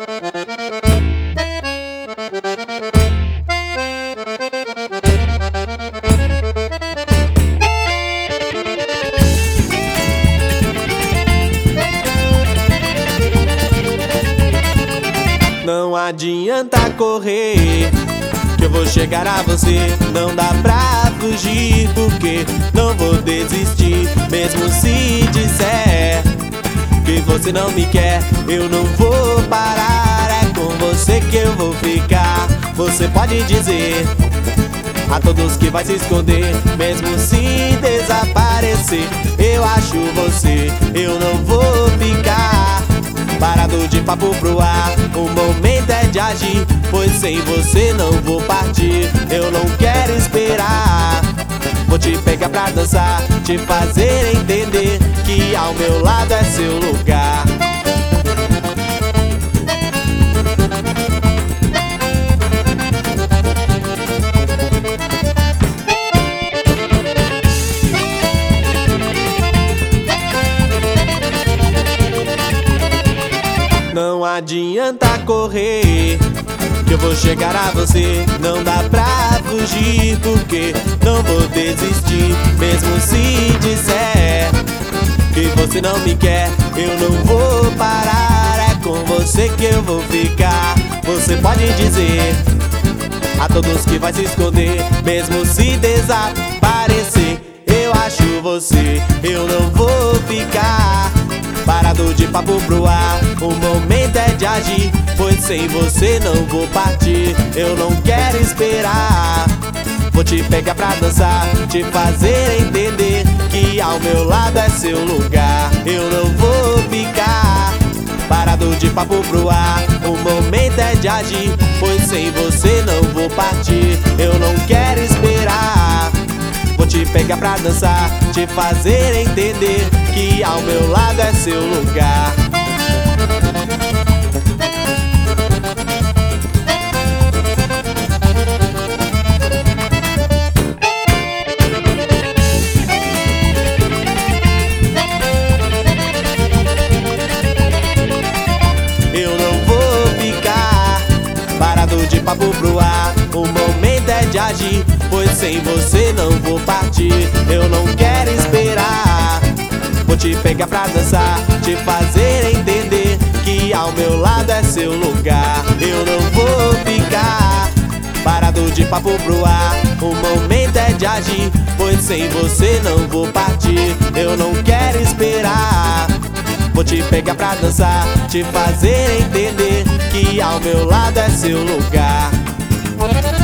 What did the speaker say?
Não adianta correr, que eu vou chegar a você. Não dá pra fugir, porque não vou desistir. Mesmo se disser que você não me quer, eu não vou parar. É com você que eu vou ficar. Você pode dizer a todos que vai se esconder, mesmo se desaparecer. Eu acho você, eu não vou ficar parado de papo pro ar. O momento é de agir, pois sem você não vou partir. Eu não quero esperar, vou te pegar pra dançar, te fazer entender que ao meu lado é seu lugar. Não adianta correr, que eu vou chegar a você. Não dá pra fugir, porque não vou desistir. Mesmo se disser que você não me quer, eu não vou parar. É com você que eu vou ficar. Você pode dizer a todos que vai se esconder, mesmo se desaparecer. Eu acho você, eu não vou ficar parado de papo pro ar. O momento é de agir, pois sem você não vou partir. Eu não quero esperar, vou te pegar pra dançar, te fazer entender que ao meu lado é seu lugar. Eu não vou ficar parado de papo pro ar. O momento é de agir, pois sem você não vou partir. Eu não quero esperar, vou te pegar pra dançar, te fazer entender que ao meu lado é seu lugar. Eu não vou ficar parado de papo pro ar. O momento é de agir, pois sem você não vou partir. Eu não quero esperar, vou te pegar pra dançar, te fazer entender que ao meu lado é seu lugar. Eu não vou ficar parado de papo pro ar. O momento é de agir, pois sem você não vou partir. Eu não quero esperar, vou te pegar pra dançar, te fazer entender que ao meu lado é seu lugar.